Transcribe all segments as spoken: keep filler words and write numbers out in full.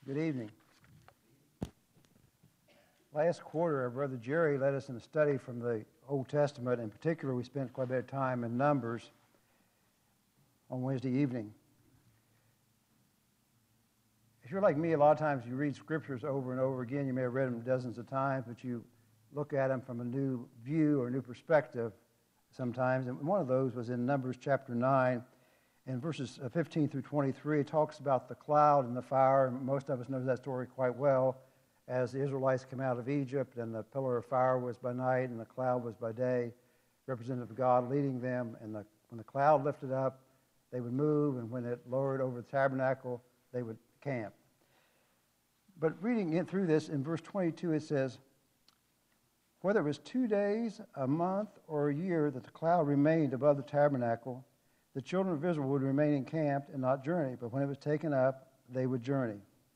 Good evening. Last quarter, our brother Jerry led us in a study from the Old Testament. In particular, we spent quite a bit of time in Numbers on Wednesday evening. If you're like me, a lot of times you read scriptures over and over again. You may have read them dozens of times, but you look at them from a new view or a new perspective sometimes. And one of those was in Numbers chapter nine. In verses fifteen through twenty-three, it talks about the cloud and the fire. And most of us know that story quite well. As the Israelites come out of Egypt, and the pillar of fire was by night and the cloud was by day, representative of God leading them. And the, when the cloud lifted up, they would move, and when it lowered over the tabernacle, they would camp. But reading in through this, in verse twenty-two, it says, whether it was two days, a month, or a year that the cloud remained above the tabernacle, the children of Israel would remain encamped and not journey, but when it was taken up, they would journey.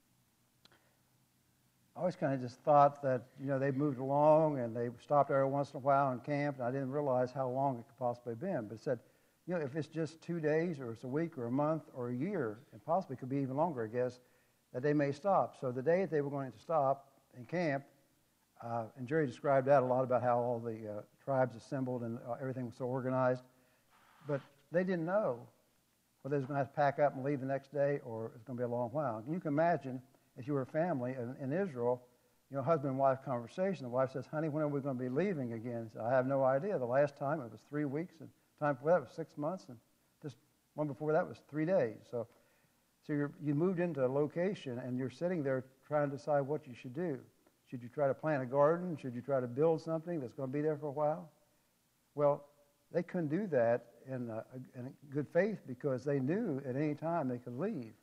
I always kind of just thought that, you know, they moved along and they stopped every once in a while and camped, and I didn't realize how long it could possibly have been. But it said, you know, if it's just two days or it's a week or a month or a year, and possibly could be even longer, I guess, that they may stop. So the day that they were going to stop and camp, uh, and Jerry described that a lot about how all the uh, tribes assembled and uh, everything was so organized. But they didn't know whether they was going to have to pack up and leave the next day or it's going to be a long while. And you can imagine, if you were a family in, in Israel, you know, husband and wife conversation, the wife says, honey, when are we going to be leaving again? He said, I have no idea. The last time it was three weeks, and time before that was six months, and this one before that was three days. So so you're, you moved into a location, and you're sitting there trying to decide what you should do. Should you try to plant a garden? Should you try to build something that's going to be there for a while? Well, they couldn't do that in, uh, in good faith because they knew at any time they could leave.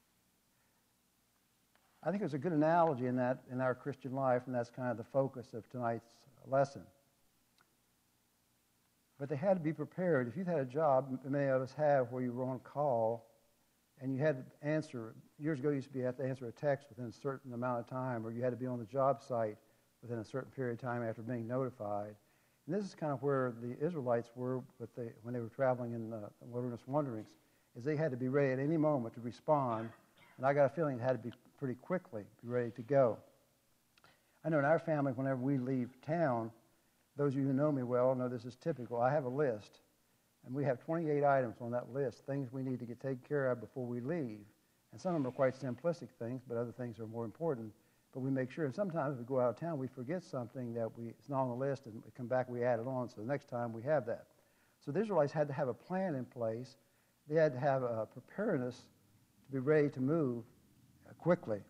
I think there's a good analogy in that in our Christian life, and that's kind of the focus of tonight's lesson. But they had to be prepared. If you've had a job, many of us have, where you were on call, and you had to answer, years ago you used to be have to answer a text within a certain amount of time, or you had to be on the job site within a certain period of time after being notified. And this is kind of where the Israelites were with the, when they were traveling in the wilderness wanderings, is they had to be ready at any moment to respond. And I got a feeling it had to be pretty quickly, be ready to go. I know in our family, whenever we leave town, those of you who know me well know this is typical. I have a list, and we have twenty-eight items on that list, things we need to get taken care of before we leave. And some of them are quite simplistic things, but other things are more important. But we make sure, and sometimes we go out of town, we forget something that we it's not on the list, and we come back, we add it on, so the next time we have that. So the Israelites had to have a plan in place. They had to have a preparedness to be ready to move quickly.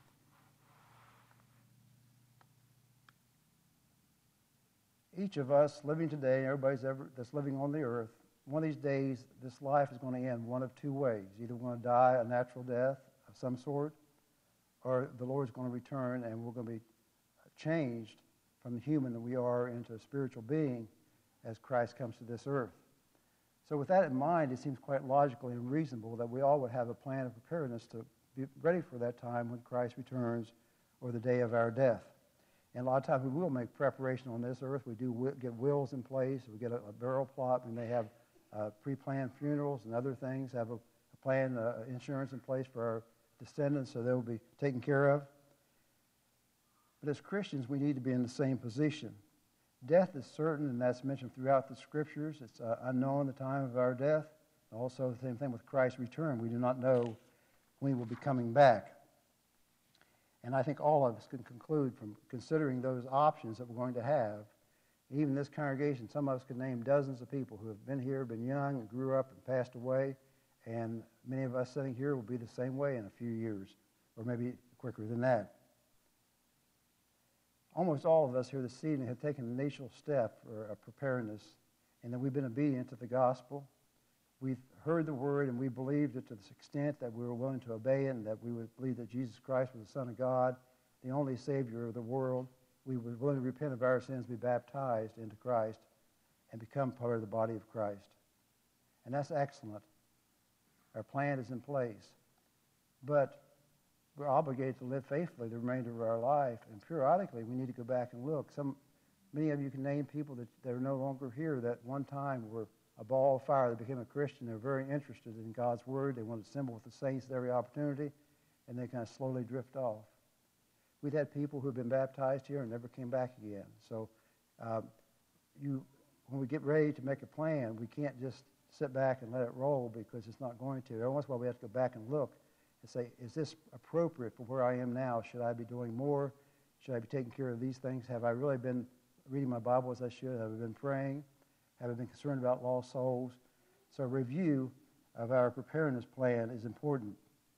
Each of us living today, everybody's ever that's living on the earth, one of these days, this life is going to end one of two ways. Either we're going to die a natural death of some sort, or the Lord's going to return and we're going to be changed from the human that we are into a spiritual being as Christ comes to this earth. So with that in mind, it seems quite logical and reasonable that we all would have a plan of preparedness to be ready for that time when Christ returns or the day of our death. And a lot of times we will make preparation on this earth. We do get wills in place. We get a, a burial plot. We may have uh, pre-planned funerals and other things, have a, a plan, uh, insurance in place for our descendants so they'll be taken care of. But as Christians, we need to be in the same position. Death is certain, and that's mentioned throughout the Scriptures. It's uh, unknown the time of our death. Also, the same thing with Christ's return. We do not know when we'll be coming back. And I think all of us can conclude from considering those options that we're going to have. Even this congregation, some of us could name dozens of people who have been here, been young, and grew up and passed away. And many of us sitting here will be the same way in a few years, or maybe quicker than that. Almost all of us here this evening have taken an initial step for a preparedness, and that we've been obedient to the gospel. We've heard the word, and we believed it to the extent that we were willing to obey it, and that we would believe that Jesus Christ was the Son of God, the only Savior of the world. We were willing to repent of our sins, be baptized into Christ, and become part of the body of Christ. And that's excellent. Our plan is in place. But we're obligated to live faithfully the remainder of our life. And periodically, we need to go back and look. Some, many of you can name people that, that are no longer here that one time were a ball of fire that became a Christian. They're very interested in God's Word. They want to assemble with the saints at every opportunity. and they kind of slowly drift off. We've had people who've been baptized here and never came back again. So uh, you, when we get ready to make a plan, we can't just sit back and let it roll because it's not going to. Every once in a while we have to go back and look and say, is this appropriate for where I am now? Should I be doing more? Should I be taking care of these things? Have I really been reading my Bible as I should? Have I been praying? Have I been concerned about lost souls? So a review of our preparedness plan is important.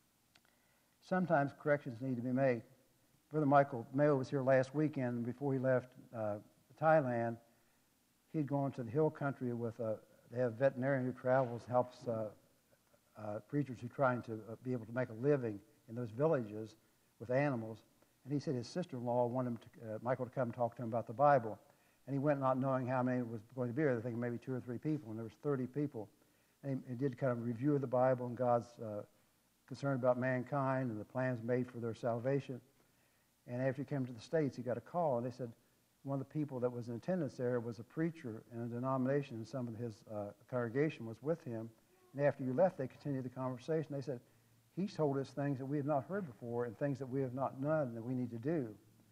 Sometimes corrections need to be made. Brother Michael Mayo was here last weekend, and before he left uh, Thailand, he'd gone to the hill country with a, they have a veterinarian who travels, helps uh, uh, preachers who are trying to uh, be able to make a living in those villages with animals. And he said his sister-in-law wanted him to, uh, Michael to come and talk to him about the Bible. And he went not knowing how many was going to be there. They thinking maybe two or three people, and there was thirty people. And he, he did kind of a review of the Bible and God's uh, concern about mankind and the plans made for their salvation. And after he came to the States, he got a call, and they said one of the people that was in attendance there was a preacher in a denomination, and some of his uh, congregation was with him. And after you left, they continued the conversation. They said, he's told us things that we have not heard before and things that we have not done that we need to do.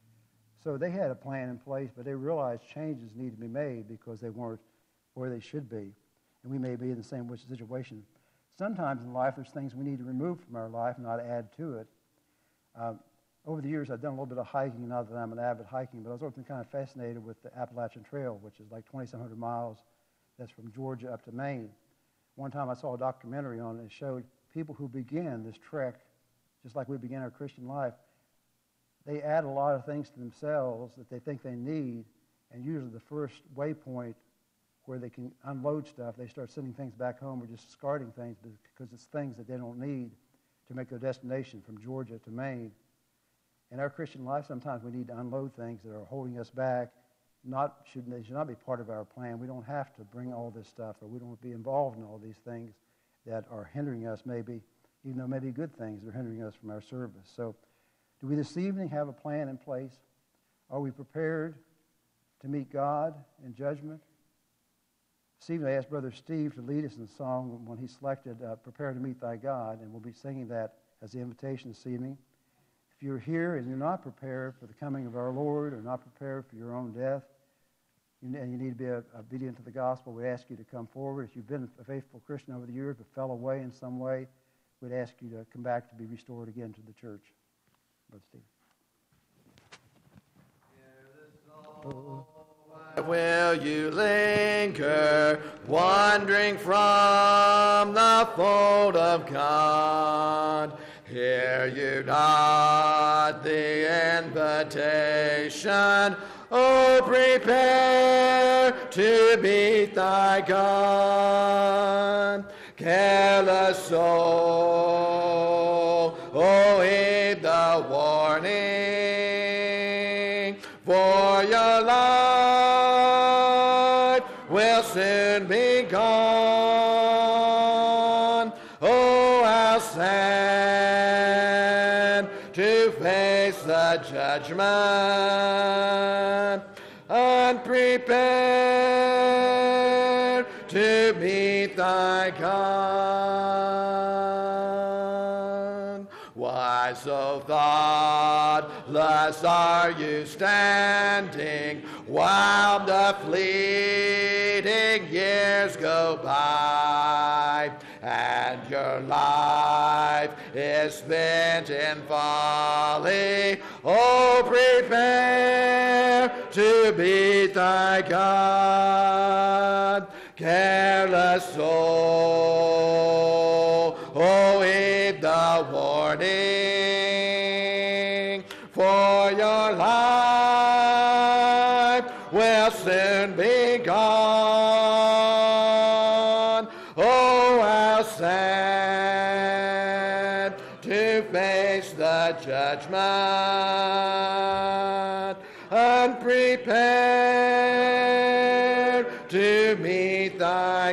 So they had a plan in place, but they realized changes need to be made because they weren't where they should be. And we may be in the same situation. Sometimes in life, there's things we need to remove from our life, not add to it. Um, over the years, I've done a little bit of hiking, not that I'm an avid hiking, but I was often kind of fascinated with the Appalachian Trail, which is like twenty-seven hundred miles. That's from Georgia up to Maine. One time I saw a documentary on it, and it showed people who begin this trek, just like we began our Christian life, they add a lot of things to themselves that they think they need, and usually the first waypoint where they can unload stuff, they start sending things back home or just discarding things because it's things that they don't need to make their destination from Georgia to Maine. In our Christian life, sometimes we need to unload things that are holding us back. Not should, they should not be part of our plan. We don't have to bring all this stuff, or we don't be involved in all these things that are hindering us maybe, even though maybe good things are hindering us from our service. So do we this evening have a plan in place? Are we prepared to meet God in judgment? This evening I asked Brother Steve to lead us in the song when he selected uh, Prepare to Meet Thy God, and we'll be singing that as the invitation this evening. If you're here and you're not prepared for the coming of our Lord, or not prepared for your own death, and you need to be obedient to the gospel, we ask you to come forward. If you've been a faithful Christian over the years but fell away in some way, we'd ask you to come back to be restored again to the church. Brother Steve. Will you linger, wandering from the fold of God? Hear you not the invitation? Oh, prepare to meet thy God. Careless soul, oh, heed the warning, for your life will soon be gone. Oh, how sad to face the judgment, unprepared to meet thy God. Why so thoughtless are you standing while the fleeting years go by, and your life is spent in folly? Oh, prepare to meet thy God. Careless soul, oh, heed the warning, for your life will soon be gone. Oh, how sad to face the judgment, unprepared to meet thy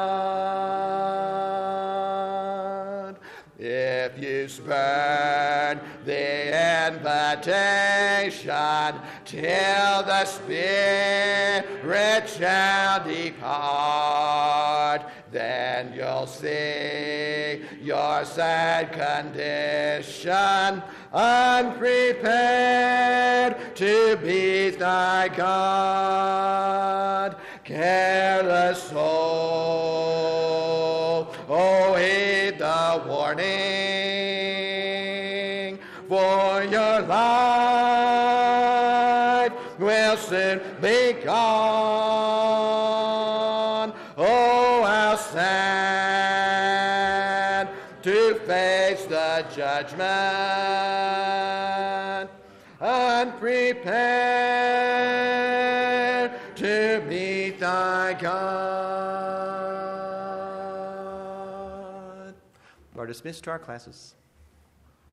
God. If you spurn the invitation till the Spirit shall depart, then you'll see see your sad condition, unprepared to meet thy God. Careless soul, oh, heed the warning, for your life will soon be gone. Oh, how sad to face the judgment, unprepared to meet thy God. You are dismissed to our classes.